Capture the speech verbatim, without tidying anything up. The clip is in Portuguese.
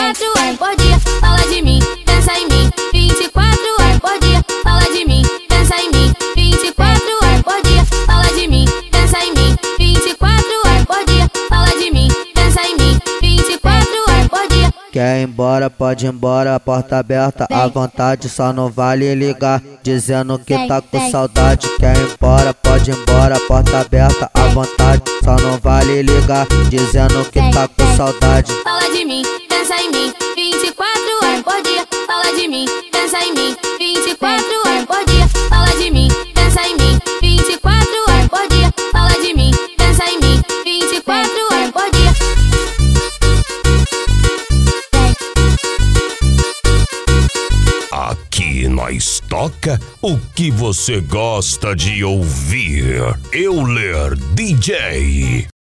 quatro horas por dia, fala de mim, pensa em mim. vinte e quatro horas por dia, fala de mim, pensa em mim. vinte e quatro horas por dia, fala de mim, pensa em mim. vinte e quatro horas por dia, fala de mim, pensa em mim. vinte e quatro horas por dia. Quer ir embora, pode ir embora, a porta aberta à vontade, só não vale ligar dizendo que tá com saudade. Quer ir embora, pode ir embora, a porta aberta à vontade, só não vale ligar dizendo que tá com saudade. Fala de mim, pensa em mim. vinte e quatro horas por dia, fala de mim, pensa em mim. vinte e quatro horas por dia, fala de mim, pensa em mim. vinte e quatro horas por dia, fala de mim, pensa em mim. vinte e quatro horas por dia. Aqui nós toca o que você gosta de ouvir. Euler D J.